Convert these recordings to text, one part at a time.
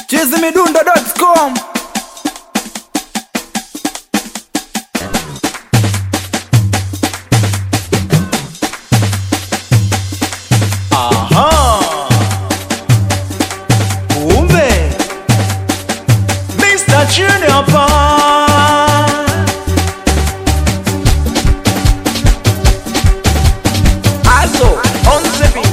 chizimidundo.com. Aha, kumbe Mr. Junior pa Azo on the beat.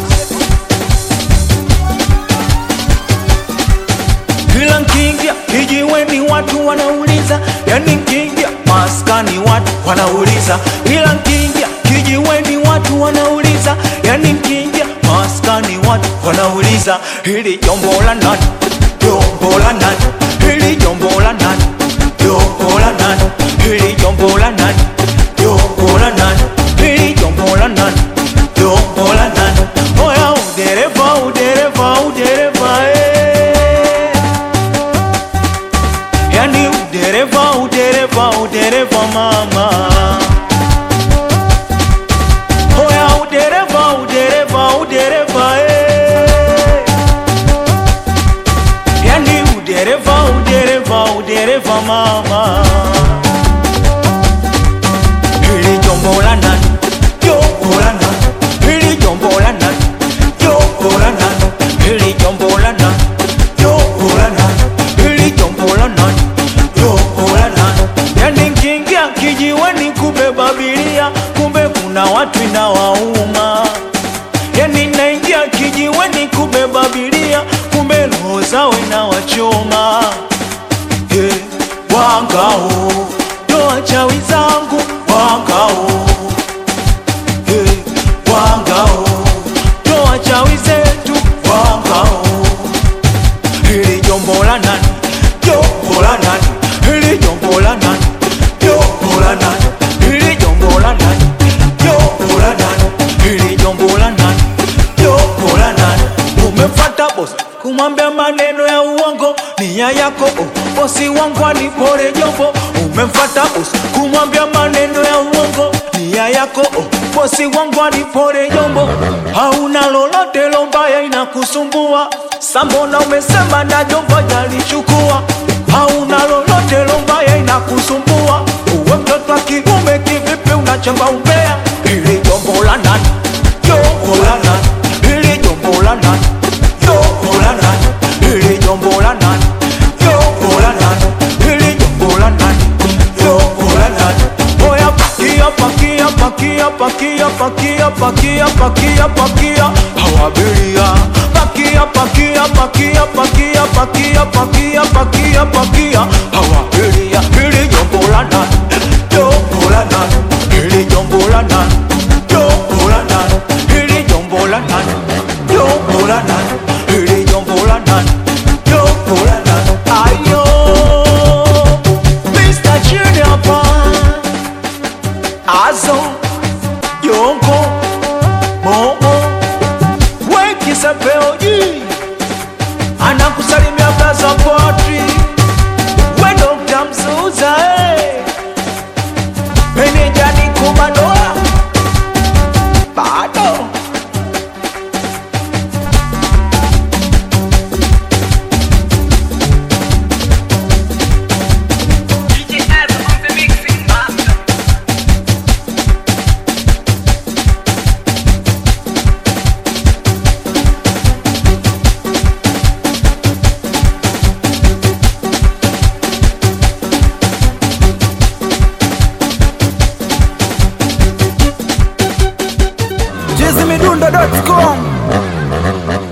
Kila nkiingia kijiweni watu wanauliza, yani nkiingia maskani watu wanauliza. Kila nkiingia kijiweni watu wanauliza, yani nkiingia maskani watu wanauliza. Hili jombo la nani? Jombo la nani? Hili jombo la nani? Jombo la nani? Hili jombo la nani? Jombo la nani? Hili jombo la nani? Jombo la nani? Oya udereva, udereva, udereva, yani udereva, udereva, udereva mama. Oya udereva, udereva, udereva, yani udereva, udereva, udereva mama. Hili jombo la nani? Jombo la nani? Hili jombo la nani? Jombo la nani? Hili jombo la nani? Jombo la nani? Hili jombo la nani? Jombo la nani? Yani nkiingia kijiweni kubeba abiria, kumbe kuna watu inawauma. Yani naingia kijiweni kubeba abiria, kumbe roho zao inawachoma. Wangao ndo wachawi zangu, wangao wangao ndo wachawi zetu, wangao. Hili jombo la nani? Jombo la nani? Hili jombo la nani? Jombo la nani? Hili jombo la nani? Jombo la nani? Hili jombo la nani? Jombo la nani? Umemfuata boss kumwambia maneno ya uongo, nia yako bosi wangu anipore jombo. Umemfuata boss kumwambia maneno ya uongo, nia yako bosi wangu anipore jombo. Hauna lolote lombaya inakusumbua, sambona umesema na jombo jalichukua. Hauna lolote lombaya inakusumbua, uwe mtoto wa kiume kivipi unachamba umbea. Hili jombo la nani? Jombo la nani? Hili jombo la nani? Jombo la nani? Hili jombo la nani? Jombo la nani? Hili jombo la nani? Jombo la nani? Oya pakia, pakia, pakia, pakia, pakia, pakia, pakia, pakia, hawa abiria. Pakia, pakia, pakia, pakia, pakia, pakia, pakia, pakia, hawa abiria. Hili jombo la nani? Jombo la nani? Hili jombo la nani? Jombo la nani? Hili jombo la nani? Jombo la nani? Hili jombo la nani? Jombo la nani? Ayo, Mr. Junior pa Azo Yongo Momo Weki Sapeoji anakusalimia Plaza Potri, we Dr. Mzuza meneja ni Kumadoa bado. chizimidundo.com.